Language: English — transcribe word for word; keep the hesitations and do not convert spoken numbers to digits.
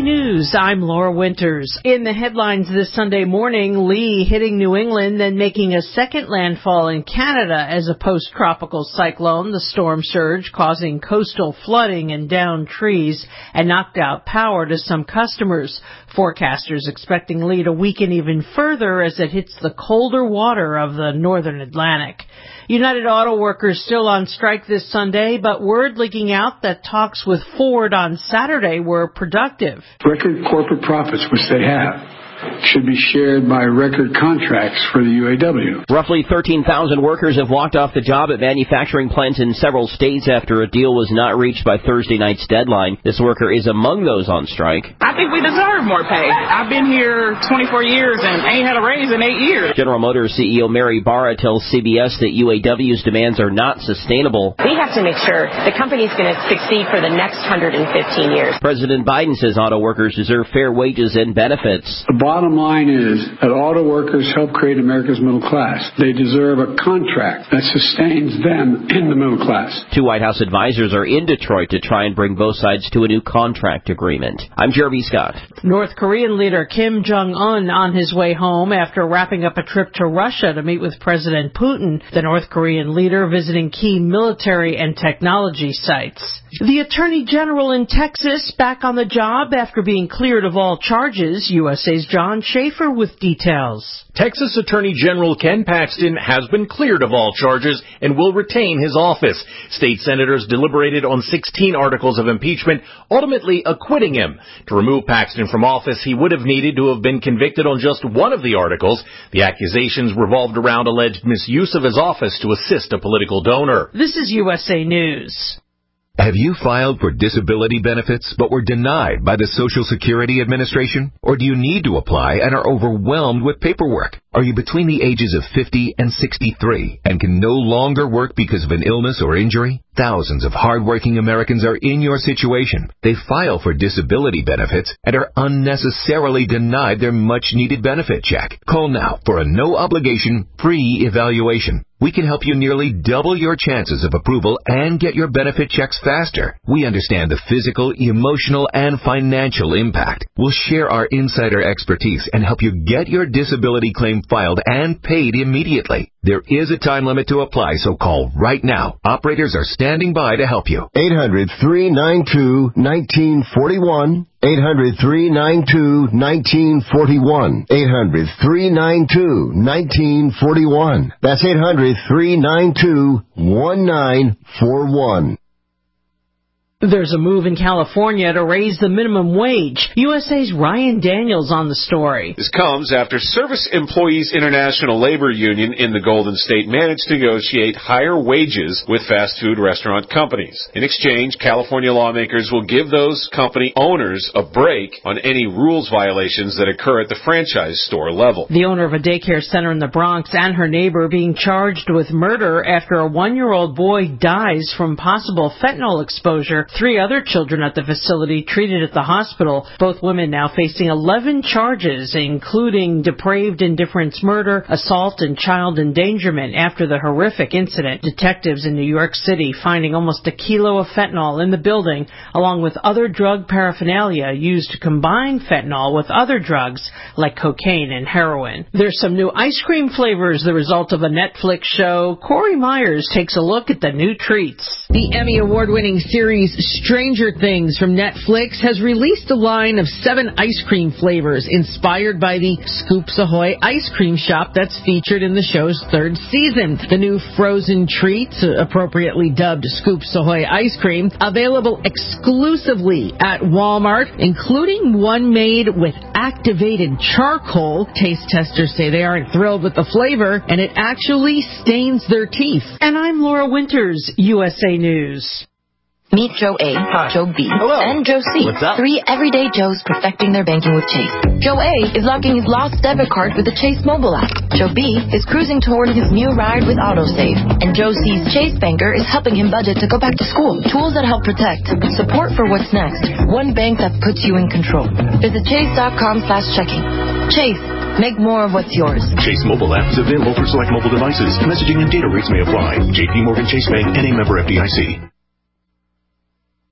A News, I'm Laura Winters. In the headlines this Sunday morning, Lee hitting New England, then making a second landfall in Canada as a post-tropical cyclone. The storm surge causing coastal flooding and downed trees and knocked out power to some customers. Forecasters expecting Lee to weaken even further as it hits the colder water of the northern Atlantic. United Auto Workers still on strike this Sunday, but word leaking out that talks with Ford on Saturday were productive. Record corporate profits, which they have, should be shared by record contracts for the U A W. Roughly thirteen thousand workers have walked off the job at manufacturing plants in several states after a deal was not reached by Thursday night's deadline. This worker is among those on strike. I think we deserve more pay. I've been here twenty-four years and ain't had a raise in eight years. General Motors C E O Mary Barra tells C B S that U A W's demands are not sustainable. We have to make sure the company's going to succeed for the next one hundred fifteen years. President Biden says auto workers deserve fair wages and benefits. The bottom line is that auto workers help create America's middle class. They deserve a contract that sustains them in the middle class. Two White House advisors are in Detroit to try and bring both sides to a new contract agreement. I'm Jeremy Scott. North Korean leader Kim Jong-un on his way home after wrapping up a trip to Russia to meet with President Putin. The North Korean leader visiting key military and technology sites. The Attorney General in Texas back on the job after being cleared of all charges. U S A's John Schaefer with details. Texas Attorney General Ken Paxton has been cleared of all charges and will retain his office. State senators deliberated on sixteen articles of impeachment, ultimately acquitting him. To remove Paxton from office, he would have needed to have been convicted on just one of the articles. The accusations revolved around alleged misuse of his office to assist a political donor. This is U S A News. Have you filed for disability benefits but were denied by the Social Security Administration? Or do you need to apply and are overwhelmed with paperwork? Are you between the ages of fifty and sixty-three and can no longer work because of an illness or injury? Thousands of hardworking Americans are in your situation. They file for disability benefits and are unnecessarily denied their much-needed benefit check. Call now for a no-obligation, free evaluation. We can help you nearly double your chances of approval and get your benefit checks faster. We understand the physical, emotional, and financial impact. We'll share our insider expertise and help you get your disability claim filed and paid immediately. There is a time limit to apply, so call right now. Operators are standing by to help you. eight hundred, three nine two, one nine four one. eight hundred, three nine two, one nine four one. eight hundred, three nine two, one nine four one. That's eight hundred, three nine two, one nine four one. There's a move in California to raise the minimum wage. U S A's Ryan Daniels on the story. This comes after Service Employees International Labor Union in the Golden State managed to negotiate higher wages with fast food restaurant companies. In exchange, California lawmakers will give those company owners a break on any rules violations that occur at the franchise store level. The owner of a daycare center in the Bronx and her neighbor being charged with murder after a one-year-old boy dies from possible fentanyl exposure. Three other children at the facility treated at the hospital. Both women now facing eleven charges, including depraved indifference murder, assault, and child endangerment after the horrific incident. Detectives in New York City finding almost a kilo of fentanyl in the building, along with other drug paraphernalia used to combine fentanyl with other drugs like cocaine and heroin. There's some new ice cream flavors, the result of a Netflix show. Corey Myers takes a look at the new treats. The Emmy Award-winning series Stranger Things from Netflix has released a line of seven ice cream flavors inspired by the Scoops Ahoy ice cream shop that's featured in the show's third season. The new frozen treats, appropriately dubbed Scoops Ahoy ice cream, available exclusively at Walmart, including one made with activated charcoal. Taste testers say they aren't thrilled with the flavor, and it actually stains their teeth. And I'm Laura Winters, U S A News. Meet Joe A, Hi. Joe B, Hello. and Joe C. What's up? Three everyday Joes perfecting their banking with Chase. Joe A is locking his lost debit card with the Chase mobile app. Joe B is cruising toward his new ride with AutoSave. And Joe C's Chase banker is helping him budget to go back to school. Tools that help protect. Support for what's next. One bank that puts you in control. Visit chase.com slash checking. Chase. Make more of what's yours. Chase mobile app is available for select mobile devices. Messaging and data rates may apply. J P Morgan Chase Bank, N A member F D I C.